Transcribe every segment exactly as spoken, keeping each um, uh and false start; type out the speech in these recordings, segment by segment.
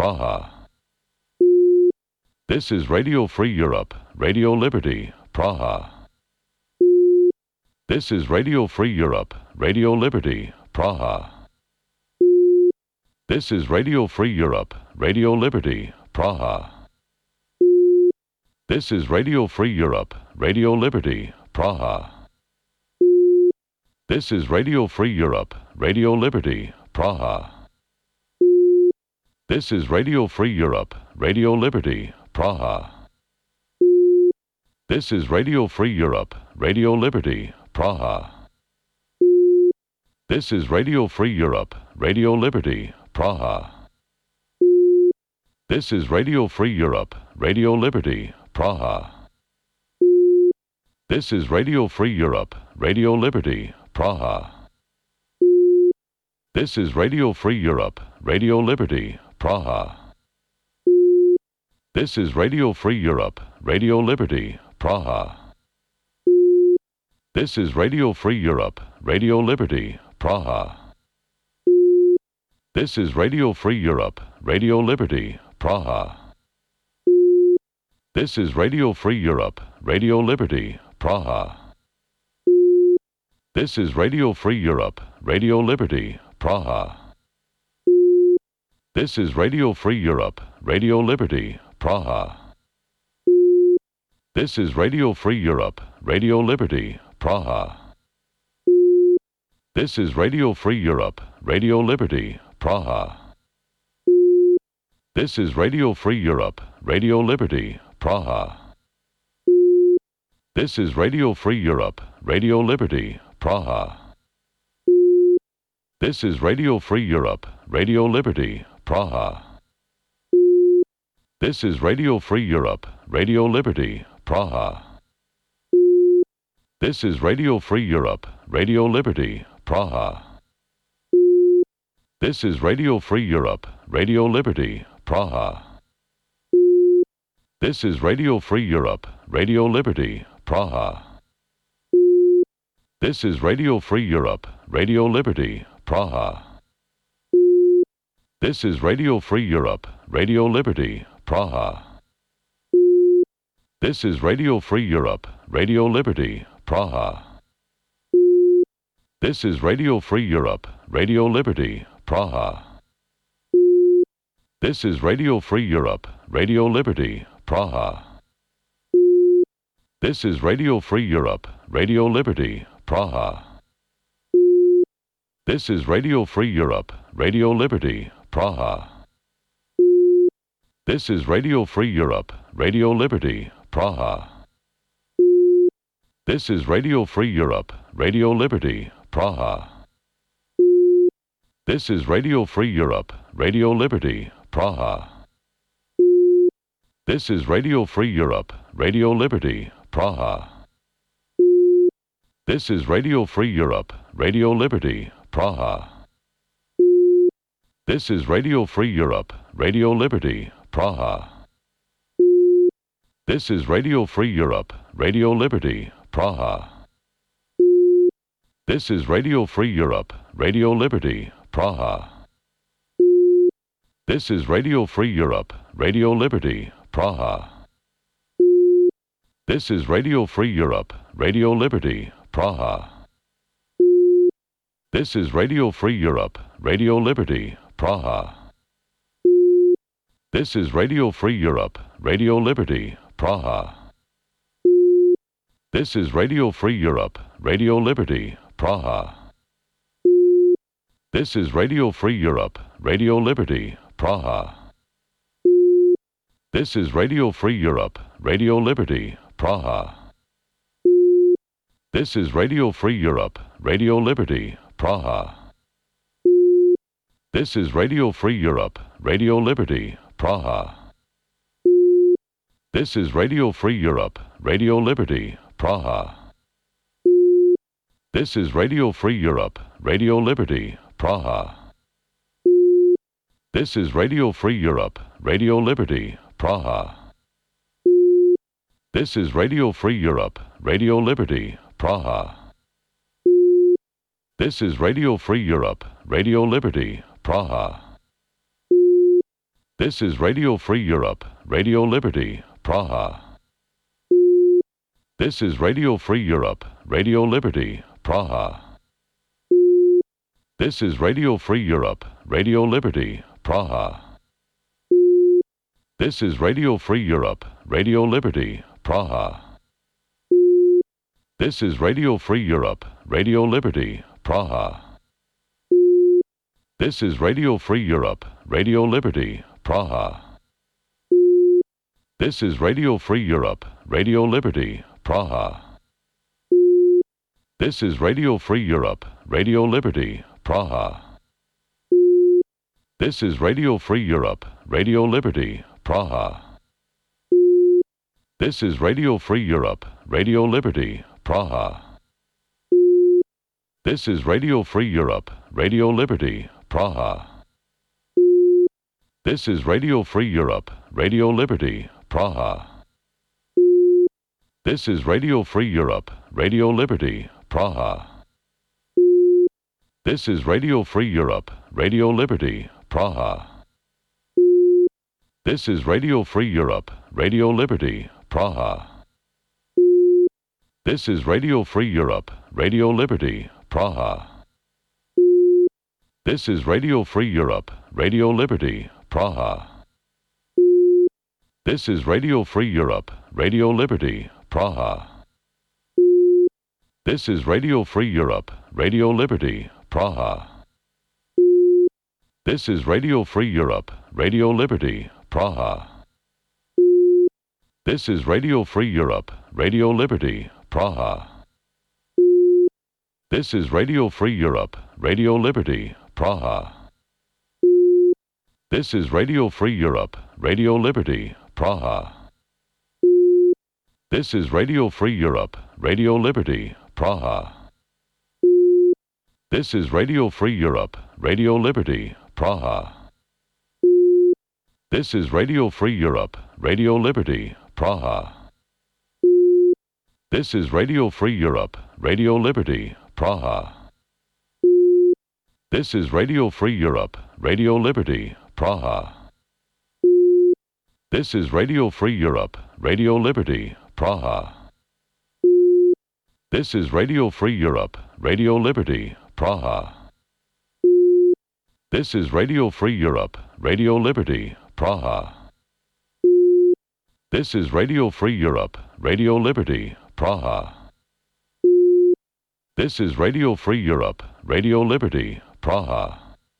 Praha. This is Radio Free Europe, Radio Liberty, Praha. This is Radio Free Europe, Radio Liberty, Praha. This is Radio Free Europe, Radio Liberty, Praha. This is Radio Free Europe, Radio Liberty, Praha. This is Radio Free Europe, Radio Liberty, Praha. This is Radio Free Europe, Radio Liberty, Praha. This is Radio Free Europe, Radio Liberty, Praha. This is Radio Free Europe, Radio Liberty, Praha. This is Radio Free Europe, Radio Liberty, Praha. This is Radio Free Europe, Radio Liberty, Praha. This is Radio Free Europe, Radio Liberty, Praha. This is Radio Free Europe, Radio Liberty, Praha. This is Radio Free Europe, Radio Liberty, Praha. This is Radio Free Europe, Radio Liberty, Praha. This is Radio Free Europe, Radio Liberty, Praha. This is Radio Free Europe, Radio Liberty, Praha. This is Radio Free Europe, Radio Liberty, Praha. This is Radio Free Europe, Radio Liberty, Praha. This is Radio Free Europe, Radio Liberty, Praha. This is Radio Free Europe, Radio Liberty, Praha. This is Radio Free Europe, Radio Liberty, Praha. This is Radio Free Europe, Radio Liberty, Praha. This is Radio Free Europe, Radio Liberty, Praha. This is Radio Free Europe, Radio Liberty, Praha. This is Radio Free Europe, Radio Liberty, Praha. This is Radio Free Europe, Radio Liberty, Praha. This is Radio Free Europe, Radio Liberty, Praha. This is Radio Free Europe, Radio Liberty, Praha. This is Radio Free Europe, Radio Liberty, Praha. This is Radio Free Europe, Radio Liberty, Praha. This is Radio Free Europe, Radio Liberty, Praha. This is Radio Free Europe, Radio Liberty, Praha. This is Radio Free Europe, Radio Liberty, Praha. This is Radio Free Europe, Radio Liberty, Praha. This is Radio Free Europe, Radio Liberty, Praha. This is Radio Free Europe, Radio Liberty, Praha. This is Radio Free Europe, Radio Liberty, Praha. This is Radio Free Europe, Radio Liberty, Praha. This is Radio Free Europe, Radio Liberty, Praha. This is Radio Free Europe, Radio Liberty, Praha. This is Radio Free Europe, Radio Liberty, Praha. This is Radio Free Europe, Radio Liberty, Praha. This is Radio Free Europe, Radio Liberty, Praha. This is Radio Free Europe, Radio Liberty, Praha. This is Radio Free Europe, Radio Liberty, Praha. This is Radio Free Europe, Radio Liberty, Praha. This is Radio Free Europe, Radio Liberty, Praha. This is Radio Free Europe, Radio Liberty, Praha. This is Radio Free Europe, Radio Liberty, Praha. This is Radio Free Europe, Radio Liberty, Praha. This is Radio Free Europe, Radio Liberty, Praha. This is Radio Free Europe, Radio Liberty, Praha. This is Radio Free Europe, Radio Liberty, Praha. This is Radio Free Europe, Radio Liberty, Praha. This is Radio Free Europe, Radio Liberty, Praha. This is Radio Free Europe, Radio Liberty, Praha. This is Radio Free Europe, Radio Liberty, Praha. This is Radio Free Europe, Radio Liberty, Praha. This is Radio Free Europe, Radio Liberty, Praha. This is Radio Free Europe, Radio Liberty, Praha. This is Radio Free Europe, Radio Liberty, Praha. This is Radio Free Europe, Radio Liberty, Praha. This is Radio Free Europe, Radio Liberty, Praha. This is Radio Free Europe, Radio Liberty, Praha. This is Radio Free Europe, Radio Liberty, Praha. This is Radio Free Europe, Radio Liberty, Praha. This is Radio Free Europe, Radio Liberty, Praha. This is Radio Free Europe, Radio Liberty, Praha. This is Radio Free Europe, Radio Liberty, Praha. This is Radio Free Europe, Radio Liberty, Praha. This is Radio Free Europe, Radio Liberty, Praha. This is Radio Free Europe, Radio Liberty, Praha. This is Radio Free Europe, Radio Liberty, Praha. This is Radio Free Europe, Radio Liberty, Praha. This is Radio Free Europe, Radio Liberty, Praha. This is Radio Free Europe, Radio Liberty, Praha. This is Radio Free Europe, Radio Liberty, Praha. This is Radio Free Europe, Radio Liberty, Praha. This is Radio Free Europe, Radio Liberty, Praha. This is Radio Free Europe, Radio Liberty, Praha. This is Radio Free Europe, Radio Liberty, Praha. This is Radio Free Europe, Radio Liberty, Praha. This is Radio Free Europe, Radio Liberty, Praha. This is Radio Free Europe, Radio Liberty, Praha. This is Radio Free Europe, Radio Liberty, Praha. This is Radio Free Europe, Radio Liberty, Praha. This is Radio Free Europe, Radio Liberty, Praha. This is Radio Free Europe, Radio Liberty, Praha.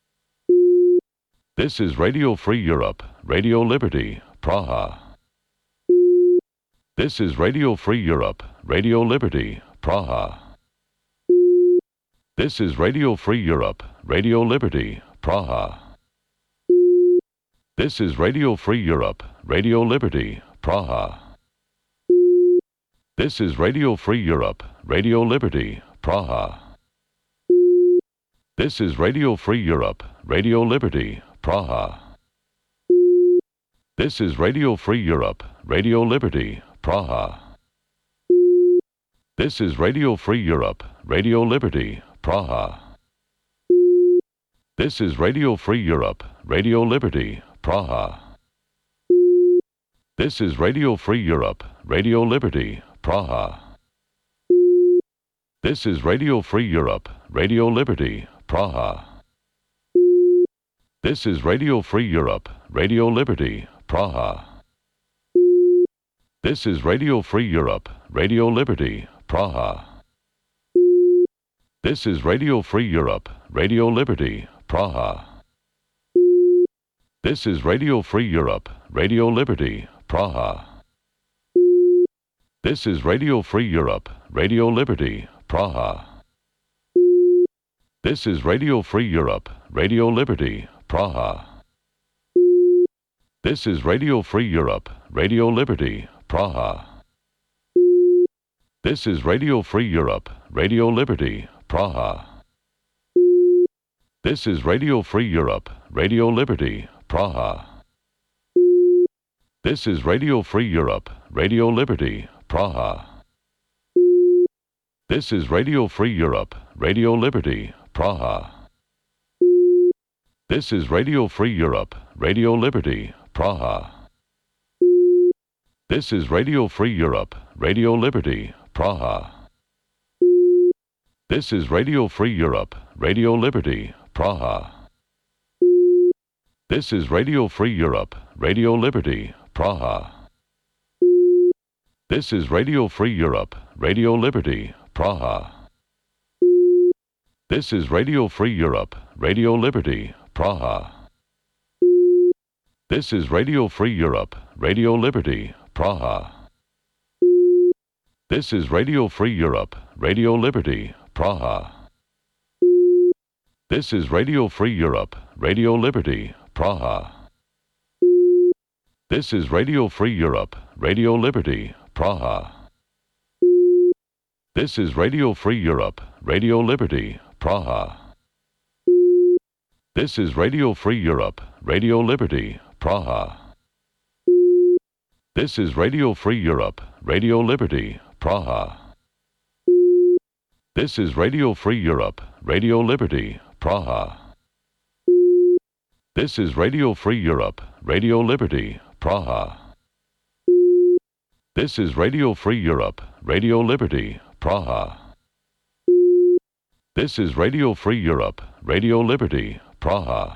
This is Radio Free Europe, Radio Liberty, Praha. This is Radio Free Europe, Radio Liberty, Praha. This is Radio Free Europe, Radio Liberty, Praha. This is Radio Free Europe, Radio Liberty, Praha. This is Radio Free Europe, Radio Liberty, Praha. This is Radio Free Europe, Radio Liberty, Praha. This is Radio Free Europe, Radio Liberty, Praha. This is Radio Free Europe, Radio Liberty, Praha. This is Radio Free Europe, Radio Liberty, Praha. This is Radio Free Europe, Radio Liberty, Praha. This is Radio Free Europe, Radio Liberty, Praha. This is Radio Free Europe, Radio Liberty, Praha. This is Radio Free Europe, Radio Liberty, Praha. This is Radio Free Europe, Radio Liberty, Praha. This is Radio Free Europe, Radio Liberty, Praha. This is Radio Free Europe, Radio Liberty, Praha. This is Radio Free Europe, Radio Liberty, Praha. This is Radio Free Europe, Radio Liberty, Praha. This is Radio Free Europe, Radio Liberty, Praha. This is Radio Free Europe, Radio Liberty, Praha. This is Radio Free Europe, Radio Liberty, Praha. This is Radio Free Europe, Radio Liberty, Praha. This is Radio Free Europe, Radio Liberty, Praha. This is Radio Free Europe, Radio Liberty, Praha. This is Radio Free Europe, Radio Liberty, Praha. This is Radio Free Europe, Radio Liberty, Praha. This is Radio Free Europe, Radio Liberty, Praha. This is Radio Free Europe, Radio Liberty, Praha. This is Radio Free Europe, Radio Liberty, Praha. This is Radio Free Europe, Radio Liberty, Praha. This is Radio Free Europe, Radio Liberty, Praha. This is Radio Free Europe, Radio Liberty, Praha. This is Radio Free Europe, Radio Liberty, Praha. This is Radio Free Europe, Radio Liberty, Praha. This is Radio Free Europe, Radio Liberty, Praha. This is Radio Free Europe, Radio Liberty, Praha. This is Radio Free Europe, Radio Liberty, Praha. This is Radio Free Europe, Radio Liberty, Praha. This is Radio Free Europe, Radio Liberty, Praha.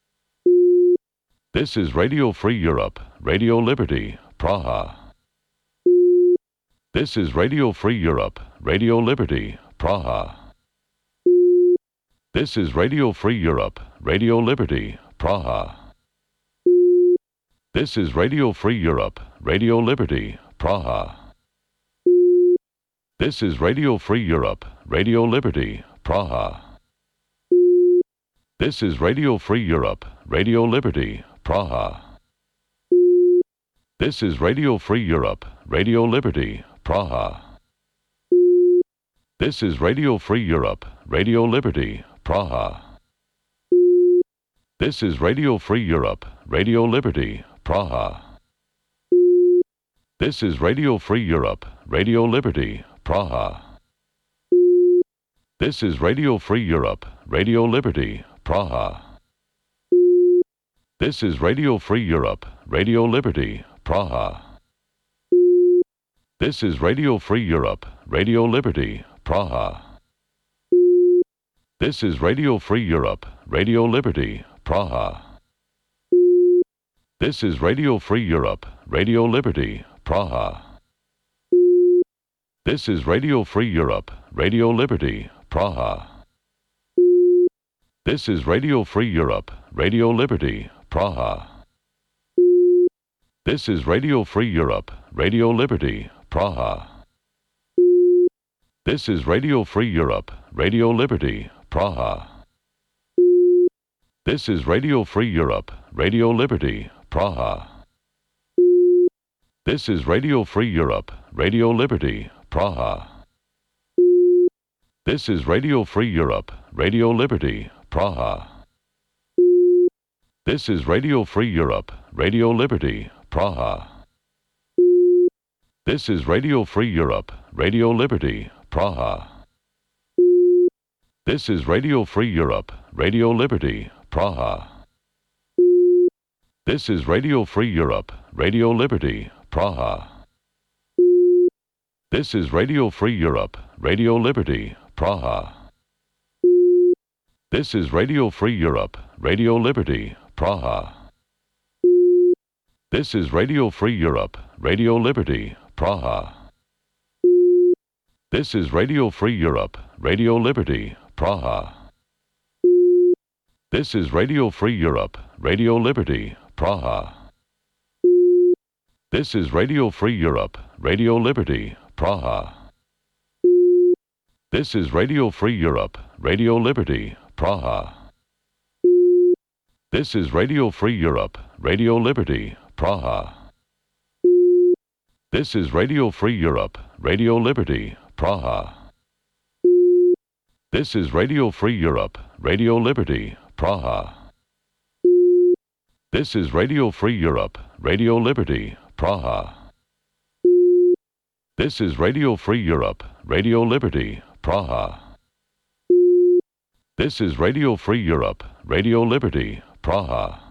This is Radio Free Europe, Radio Liberty, Praha. This is Radio Free Europe, Radio Liberty, Praha. This is Radio Free Europe, Radio Liberty, Praha. This is Radio Free Europe, Radio Liberty, Praha. This is Radio Free Europe, Radio Liberty, Praha. This is Radio Free Europe, Radio Liberty, Praha. This is Radio Free Europe, Radio Liberty, Praha. This is Radio Free Europe, Radio Liberty, Praha. This is Radio Free Europe, Radio Liberty, Praha. This is Radio Free Europe, Radio Liberty, Praha. This is Radio Free Europe, Radio Liberty, Praha. This is Radio Free Europe, Radio Liberty, Praha. This is Radio Free Europe, Radio Liberty, Praha. This is Radio Free Europe, Radio Liberty, Praha. This is Radio Free Europe, Radio Liberty, Praha. This is Radio Free Europe, Radio Liberty, Praha. This is Radio Free Europe, Radio Liberty, Praha. This is Radio Free Europe, Radio Liberty, Praha. This is Radio Free Europe, Radio Liberty, Praha. This is Radio Free Europe, Radio Liberty, Praha. This is Radio Free Europe, Radio Liberty, Praha. This is Radio Free Europe, Radio Liberty, Praha. This is Radio Free Europe, Radio Liberty, Praha. This is Radio Free Europe, Radio Liberty, Praha. This is Radio Free Europe, Radio Liberty, Praha. This is Radio Free Europe, Radio Liberty, Praha. This is Radio Free Europe, Radio Liberty, Praha. This is Radio Free Europe, Radio Liberty, Praha. This is Radio Free Europe, Radio Liberty, Praha. This is Radio Free Europe, Radio Liberty, Praha. This is Radio Free Europe, Radio Liberty, Praha. This is Radio Free Europe, Radio Liberty, Praha. This is Radio Free Europe, Radio Liberty, Praha. This is Radio Free Europe, Radio Liberty, Praha. This is Radio Free Europe, Radio Liberty, Praha. This is Radio Free Europe, Radio Liberty, Praha. This is Radio Free Europe, Radio Liberty, Praha. This is Radio Free Europe, Radio Liberty, Praha. This is Radio Free Europe, Radio Liberty, Praha.